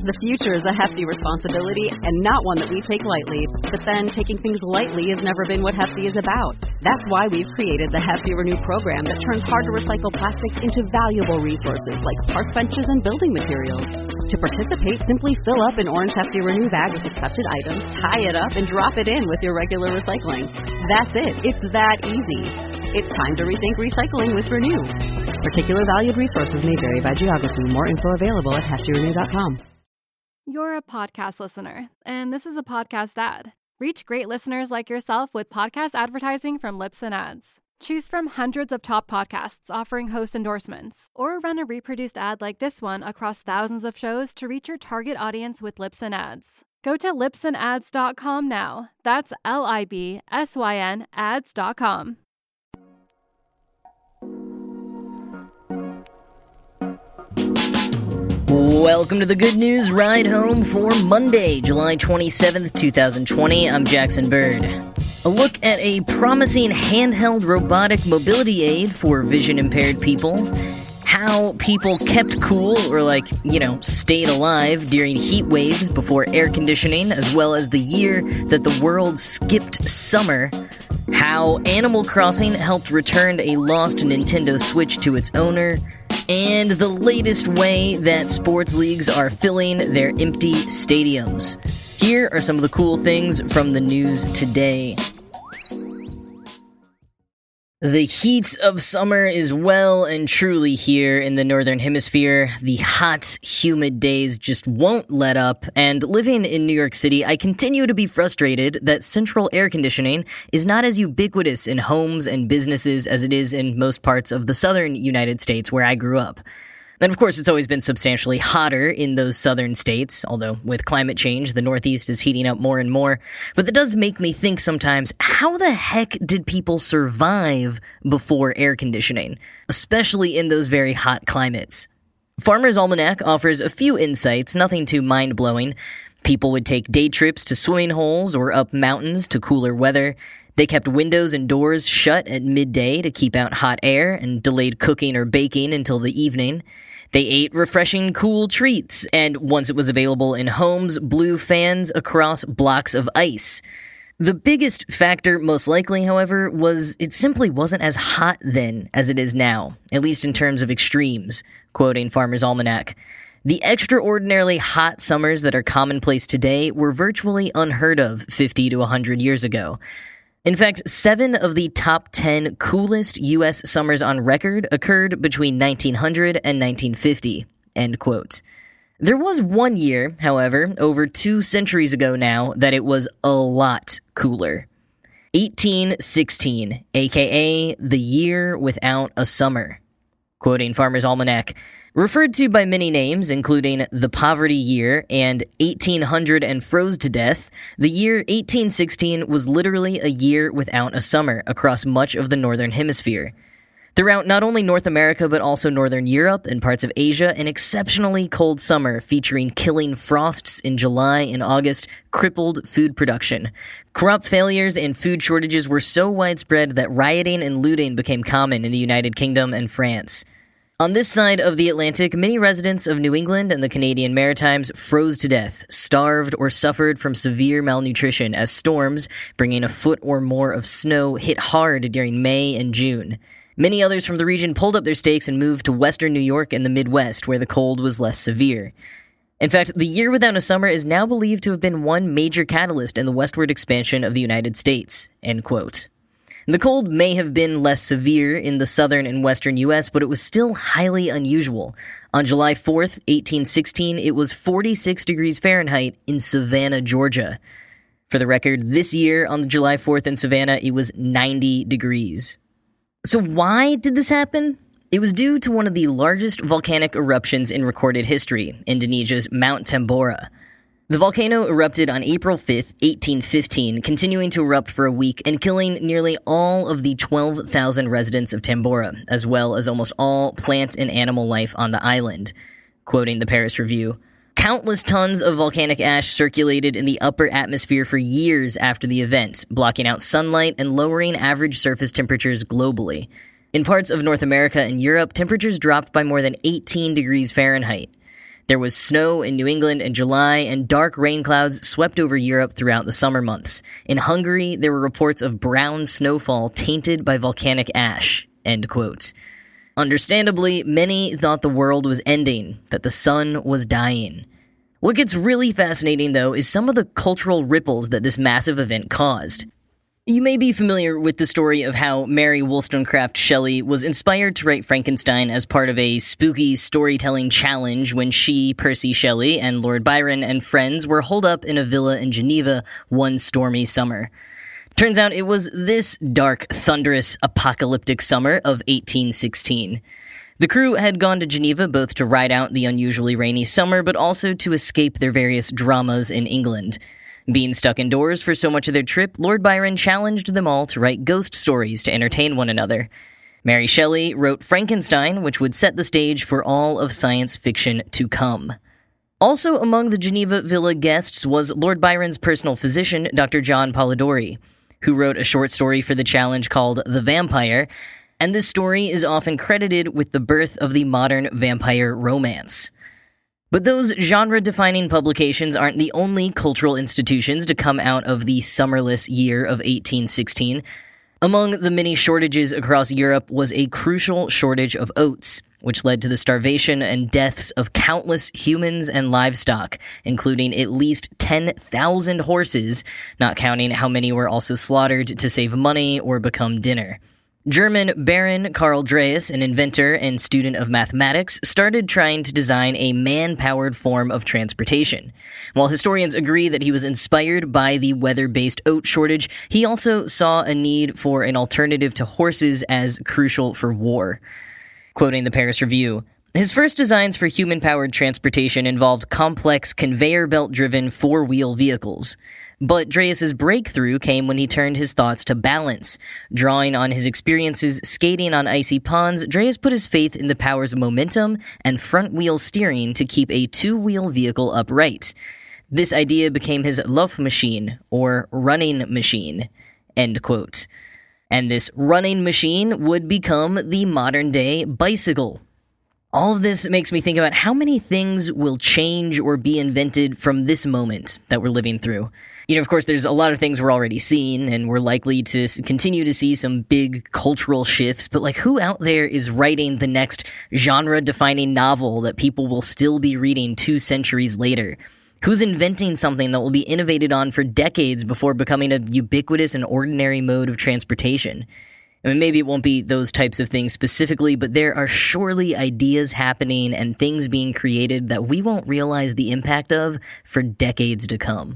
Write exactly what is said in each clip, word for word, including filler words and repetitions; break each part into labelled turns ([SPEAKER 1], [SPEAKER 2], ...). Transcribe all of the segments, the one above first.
[SPEAKER 1] The future is a hefty responsibility and not one that we take lightly. But then, taking things lightly has never been what Hefty is about. That's why we've created the Hefty Renew program that turns hard-to-recycle plastics into valuable resources like park benches and building materials. To participate, simply fill up an orange Hefty Renew bag with accepted items, tie it up, and drop it in with your regular recycling. That's it. It's that easy. It's time to rethink recycling with Renew. Particular valued resources may vary by geography. More info available at hefty renew dot com.
[SPEAKER 2] You're a podcast listener, and this is a podcast ad. Reach great listeners like yourself with podcast advertising from Libsyn Ads. Choose from hundreds of top podcasts offering host endorsements, or run a reproduced ad like this one across thousands of shows to reach your target audience with Libsyn Ads. Go to libsyn ads dot com now. That's L I B S Y N ads dot com.
[SPEAKER 3] Welcome to the Good News Ride Home for Monday, July twenty-seventh, twenty twenty. I'm Jackson Bird. A look at a promising handheld robotic mobility aid for vision-impaired people. How people kept cool, or like, you know, stayed alive during heat waves before air conditioning, as well as the year that the world skipped summer. How Animal Crossing helped return a lost Nintendo Switch to its owner. And the latest way that sports leagues are filling their empty stadiums. Here are some of the cool things from the news today. The heat of summer is well and truly here in the Northern Hemisphere. The hot, humid days just won't let up, and living in New York City, I continue to be frustrated that central air conditioning is not as ubiquitous in homes and businesses as it is in most parts of the southern United States where I grew up. And of course, it's always been substantially hotter in those southern states, although with climate change, the Northeast is heating up more and more. But that does make me think sometimes, how the heck did people survive before air conditioning, especially in those very hot climates? Farmer's Almanac offers a few insights, nothing too mind-blowing. People would take day trips to swimming holes or up mountains to cooler weather. They kept windows and doors shut at midday to keep out hot air and delayed cooking or baking until the evening. They ate refreshing, cool treats, and once it was available in homes, blew fans across blocks of ice. The biggest factor, most likely, however, was it simply wasn't as hot then as it is now, at least in terms of extremes, quoting Farmer's Almanac. The extraordinarily hot summers that are commonplace today were virtually unheard of fifty to one hundred years ago. In fact, seven of the top ten coolest U S summers on record occurred between nineteen hundred and nineteen fifty, end quote. There was one year, however, over two centuries ago now, that it was a lot cooler. eighteen sixteen, aka the year without a summer. Quoting Farmer's Almanac, referred to by many names, including the Poverty Year and eighteen hundred and froze to death, the year eighteen sixteen was literally a year without a summer across much of the Northern Hemisphere. Throughout not only North America but also Northern Europe and parts of Asia, an exceptionally cold summer featuring killing frosts in July and August crippled food production. Crop failures and food shortages were so widespread that rioting and looting became common in the United Kingdom and France. On this side of the Atlantic, many residents of New England and the Canadian Maritimes froze to death, starved, or suffered from severe malnutrition as storms, bringing a foot or more of snow, hit hard during May and June. Many others from the region pulled up their stakes and moved to western New York and the Midwest, where the cold was less severe. In fact, the year without a summer is now believed to have been one major catalyst in the westward expansion of the United States, end quote. The cold may have been less severe in the southern and western U S, but it was still highly unusual. On July fourth, eighteen sixteen, it was forty-six degrees Fahrenheit in Savannah, Georgia. For the record, this year on July fourth in Savannah, it was ninety degrees. So why did this happen? It was due to one of the largest volcanic eruptions in recorded history, Indonesia's Mount Tambora. The volcano erupted on April fifth, eighteen fifteen, continuing to erupt for a week and killing nearly all of the twelve thousand residents of Tambora, as well as almost all plant and animal life on the island. Quoting the Paris Review, countless tons of volcanic ash circulated in the upper atmosphere for years after the event, blocking out sunlight and lowering average surface temperatures globally. In parts of North America and Europe, temperatures dropped by more than eighteen degrees Fahrenheit. There was snow in New England in July, and dark rain clouds swept over Europe throughout the summer months. In Hungary, there were reports of brown snowfall tainted by volcanic ash." End quote. Understandably, many thought the world was ending, that the sun was dying. What gets really fascinating, though, is some of the cultural ripples that this massive event caused. You may be familiar with the story of how Mary Wollstonecraft Shelley was inspired to write Frankenstein as part of a spooky storytelling challenge when she, Percy Shelley, and Lord Byron and friends were holed up in a villa in Geneva one stormy summer. Turns out it was this dark, thunderous, apocalyptic summer of eighteen sixteen. The crew had gone to Geneva both to ride out the unusually rainy summer, but also to escape their various dramas in England. Being stuck indoors for so much of their trip, Lord Byron challenged them all to write ghost stories to entertain one another. Mary Shelley wrote Frankenstein, which would set the stage for all of science fiction to come. Also among the Geneva Villa guests was Lord Byron's personal physician, Doctor John Polidori, who wrote a short story for the challenge called The Vampire, and this story is often credited with the birth of the modern vampire romance. But those genre-defining publications aren't the only cultural institutions to come out of the summerless year of eighteen sixteen. Among the many shortages across Europe was a crucial shortage of oats, which led to the starvation and deaths of countless humans and livestock, including at least ten thousand horses, not counting how many were also slaughtered to save money or become dinner. German Baron Karl Drais, an inventor and student of mathematics, started trying to design a man-powered form of transportation. While historians agree that he was inspired by the weather-based oat shortage, he also saw a need for an alternative to horses as crucial for war. Quoting the Paris Review, "His first designs for human-powered transportation involved complex conveyor belt-driven four-wheel vehicles. But Drais's breakthrough came when he turned his thoughts to balance. Drawing on his experiences skating on icy ponds, Drais put his faith in the powers of momentum and front-wheel steering to keep a two-wheel vehicle upright. This idea became his Laufmaschine, or running machine." End quote. And this running machine would become the modern-day bicycle. All of this makes me think about how many things will change or be invented from this moment that we're living through. You know, of course, there's a lot of things we're already seeing, and we're likely to continue to see some big cultural shifts, but like, who out there is writing the next genre-defining novel that people will still be reading two centuries later? Who's inventing something that will be innovated on for decades before becoming a ubiquitous and ordinary mode of transportation? I mean, maybe it won't be those types of things specifically, but there are surely ideas happening and things being created that we won't realize the impact of for decades to come.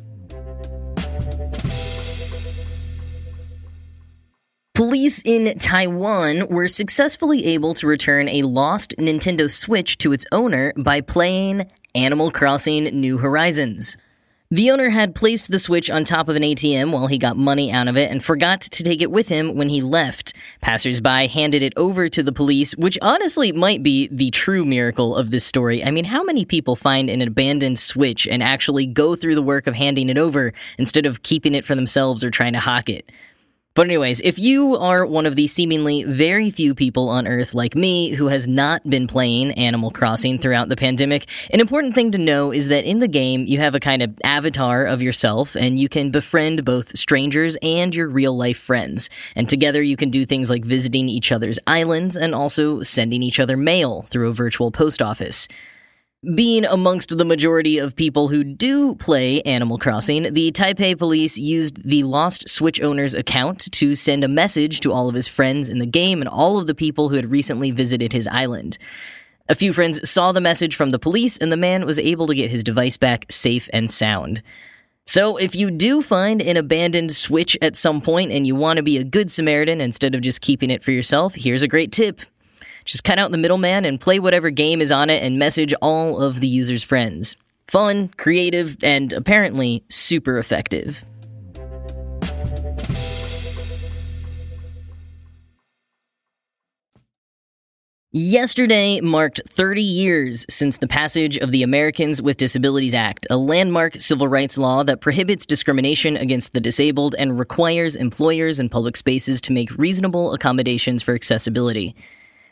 [SPEAKER 3] Police in Taiwan were successfully able to return a lost Nintendo Switch to its owner by playing Animal Crossing New Horizons. The owner had placed the Switch on top of an A T M while he got money out of it and forgot to take it with him when he left. Passersby handed it over to the police, which honestly might be the true miracle of this story. I mean, how many people find an abandoned Switch and actually go through the work of handing it over instead of keeping it for themselves or trying to hawk it? But anyways, if you are one of the seemingly very few people on Earth like me who has not been playing Animal Crossing throughout the pandemic, an important thing to know is that in the game, you have a kind of avatar of yourself, and you can befriend both strangers and your real-life friends. And together you can do things like visiting each other's islands and also sending each other mail through a virtual post office. Being amongst the majority of people who do play Animal Crossing, the Taipei police used the lost Switch owner's account to send a message to all of his friends in the game and all of the people who had recently visited his island. A few friends saw the message from the police, and the man was able to get his device back safe and sound. So if you do find an abandoned Switch at some point and you want to be a good Samaritan instead of just keeping it for yourself, here's a great tip. Just cut out the middleman and play whatever game is on it and message all of the user's friends. Fun, creative, and apparently super effective. Yesterday marked thirty years since the passage of the Americans with Disabilities Act, a landmark civil rights law that prohibits discrimination against the disabled and requires employers and public spaces to make reasonable accommodations for accessibility.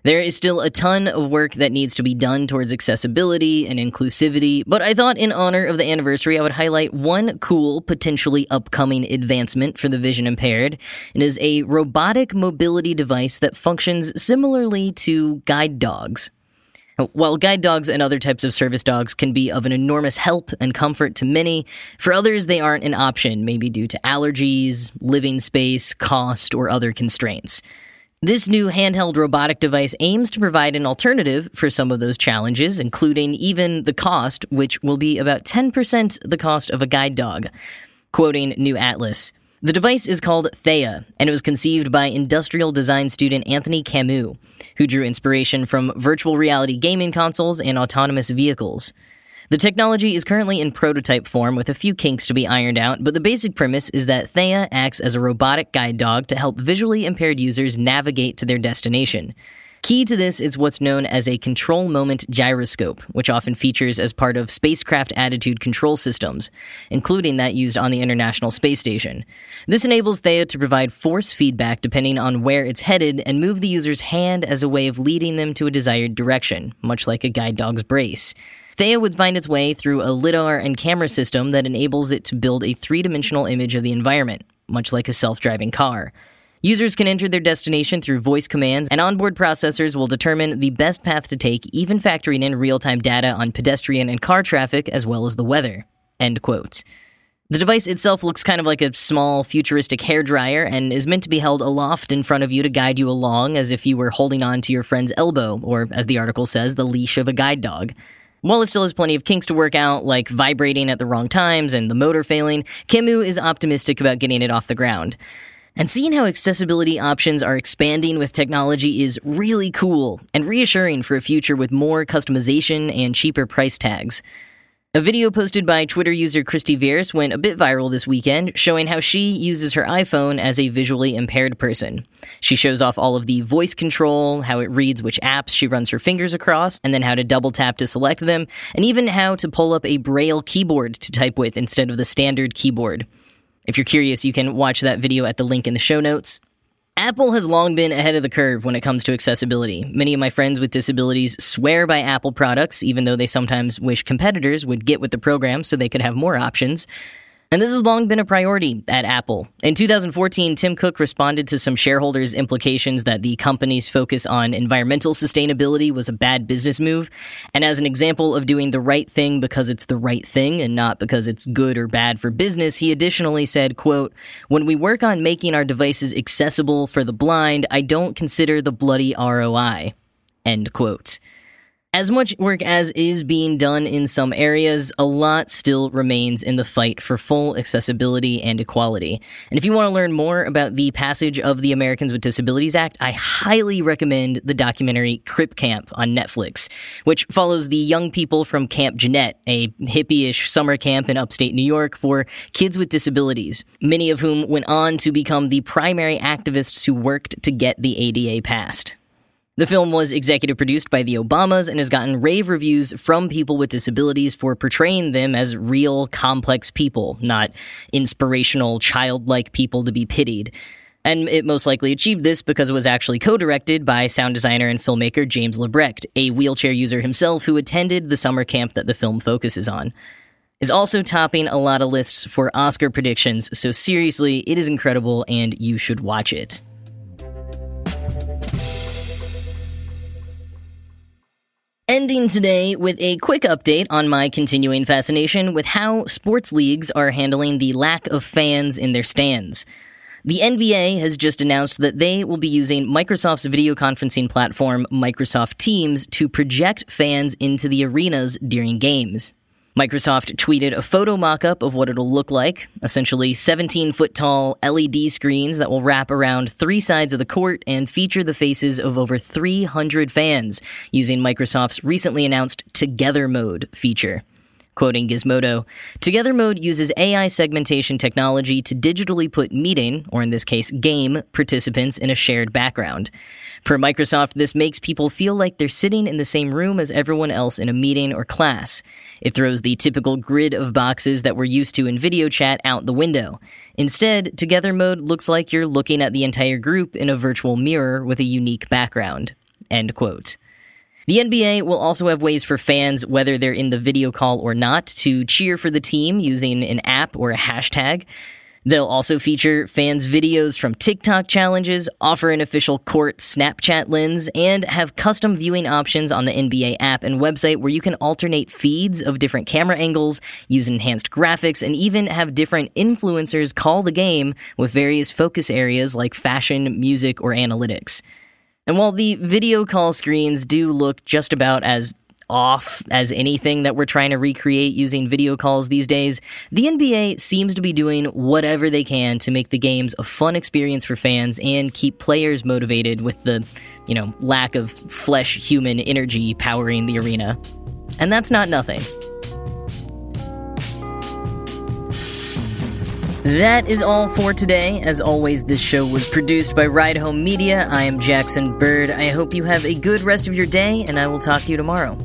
[SPEAKER 3] There is still a ton of work that needs to be done towards accessibility and inclusivity, but I thought in honor of the anniversary I would highlight one cool, potentially upcoming advancement for the vision impaired. It is a robotic mobility device that functions similarly to guide dogs. While guide dogs and other types of service dogs can be of an enormous help and comfort to many, for others they aren't an option, maybe due to allergies, living space, cost, or other constraints. This new handheld robotic device aims to provide an alternative for some of those challenges, including even the cost, which will be about ten percent the cost of a guide dog. Quoting New Atlas, the device is called Theia, and it was conceived by industrial design student Anthony Camus, who drew inspiration from virtual reality gaming consoles and autonomous vehicles. The technology is currently in prototype form with a few kinks to be ironed out, but the basic premise is that Theia acts as a robotic guide dog to help visually impaired users navigate to their destination. Key to this is what's known as a control moment gyroscope, which often features as part of spacecraft attitude control systems, including that used on the International Space Station. This enables Theia to provide force feedback depending on where it's headed and move the user's hand as a way of leading them to a desired direction, much like a guide dog's brace. Theia would find its way through a lidar and camera system that enables it to build a three-dimensional image of the environment, much like a self-driving car. Users can enter their destination through voice commands, and onboard processors will determine the best path to take, even factoring in real-time data on pedestrian and car traffic as well as the weather. End quote. The device itself looks kind of like a small, futuristic hairdryer and is meant to be held aloft in front of you to guide you along as if you were holding on to your friend's elbow, or, as the article says, the leash of a guide dog. While it still has plenty of kinks to work out, like vibrating at the wrong times and the motor failing, Camus is optimistic about getting it off the ground. And seeing how accessibility options are expanding with technology is really cool and reassuring for a future with more customization and cheaper price tags. A video posted by Twitter user Christy Vierce went a bit viral this weekend, showing how she uses her iPhone as a visually impaired person. She shows off all of the voice control, how it reads which apps she runs her fingers across, and then how to double tap to select them, and even how to pull up a Braille keyboard to type with instead of the standard keyboard. If you're curious, you can watch that video at the link in the show notes. Apple has long been ahead of the curve when it comes to accessibility. Many of my friends with disabilities swear by Apple products, even though they sometimes wish competitors would get with the program so they could have more options. And this has long been a priority at Apple. In two thousand fourteen, Tim Cook responded to some shareholders' implications that the company's focus on environmental sustainability was a bad business move. And as an example of doing the right thing because it's the right thing and not because it's good or bad for business, he additionally said, quote, "When we work on making our devices accessible for the blind, I don't consider the bloody R O I." End quote. As much work as is being done in some areas, a lot still remains in the fight for full accessibility and equality. And if you want to learn more about the passage of the Americans with Disabilities Act, I highly recommend the documentary Crip Camp on Netflix, which follows the young people from Camp Jeanette, a hippie-ish summer camp in upstate New York for kids with disabilities, many of whom went on to become the primary activists who worked to get the A D A passed. The film was executive produced by the Obamas and has gotten rave reviews from people with disabilities for portraying them as real, complex people, not inspirational, childlike people to be pitied. And it most likely achieved this because it was actually co-directed by sound designer and filmmaker James Lebrecht, a wheelchair user himself who attended the summer camp that the film focuses on. It's also topping a lot of lists for Oscar predictions, so seriously, it is incredible and you should watch it. Ending today with a quick update on my continuing fascination with how sports leagues are handling the lack of fans in their stands. The N B A has just announced that they will be using Microsoft's video conferencing platform, Microsoft Teams, to project fans into the arenas during games. Microsoft tweeted a photo mock-up of what it'll look like, essentially seventeen-foot-tall L E D screens that will wrap around three sides of the court and feature the faces of over three hundred fans using Microsoft's recently announced Together Mode feature. Quoting Gizmodo, Together Mode uses A I segmentation technology to digitally put meeting, or in this case game, participants in a shared background. Per Microsoft, this makes people feel like they're sitting in the same room as everyone else in a meeting or class. It throws the typical grid of boxes that we're used to in video chat out the window. Instead, Together Mode looks like you're looking at the entire group in a virtual mirror with a unique background. end quote. The N B A will also have ways for fans, whether they're in the video call or not, to cheer for the team using an app or a hashtag. They'll also feature fans' videos from TikTok challenges, offer an official court Snapchat lens, and have custom viewing options on the N B A app and website where you can alternate feeds of different camera angles, use enhanced graphics, and even have different influencers call the game with various focus areas like fashion, music, or analytics. And while the video call screens do look just about as off as anything that we're trying to recreate using video calls these days, the N B A seems to be doing whatever they can to make the games a fun experience for fans and keep players motivated with the, you know, lack of flesh human energy powering the arena. And that's not nothing. That is all for today. As always, this show was produced by Ride Home Media. I am Jackson Bird. I hope you have a good rest of your day, and I will talk to you tomorrow.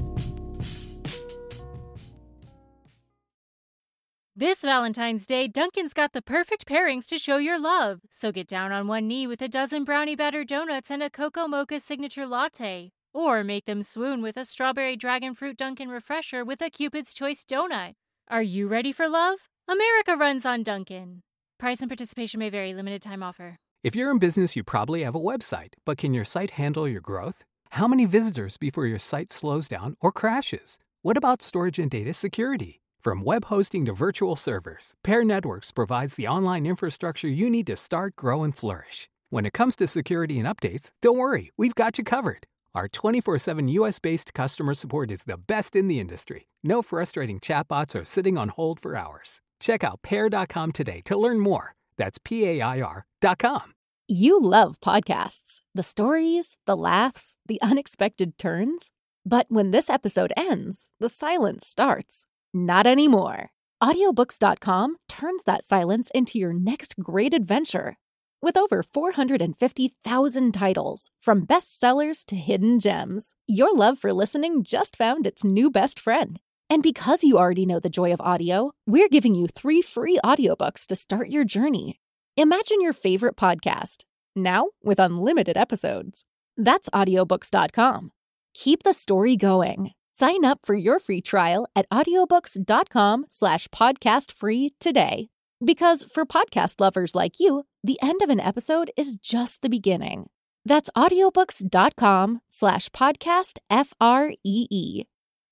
[SPEAKER 4] This Valentine's Day, Dunkin's got the perfect pairings to show your love. So get down on one knee with a dozen brownie batter donuts and a cocoa mocha signature latte. Or make them swoon with a strawberry dragon fruit Dunkin' refresher with a Cupid's Choice donut. Are you ready for love? America runs on Dunkin'. Price and participation may vary. Limited time offer.
[SPEAKER 5] If you're in business, you probably have a website, but can your site handle your growth? How many visitors before your site slows down or crashes? What about storage and data security? From web hosting to virtual servers, Pair Networks provides the online infrastructure you need to start, grow, and flourish. When it comes to security and updates, don't worry, we've got you covered. Our twenty-four seven U S-based customer support is the best in the industry. No frustrating chatbots or sitting on hold for hours. Check out pair dot com today to learn more. That's P A I R dot com.
[SPEAKER 6] You love podcasts. The stories, the laughs, the unexpected turns. But when this episode ends, the silence starts. Not anymore. audiobooks dot com turns that silence into your next great adventure. With over four hundred fifty thousand titles, from bestsellers to hidden gems, your love for listening just found its new best friend. And because you already know the joy of audio, we're giving you three free audiobooks to start your journey. Imagine your favorite podcast, now with unlimited episodes. That's audiobooks dot com. Keep the story going. Sign up for your free trial at audiobooks dot com slash podcast free today. Because for podcast lovers like you, the end of an episode is just the beginning. That's audiobooks dot com slash podcast F R E E.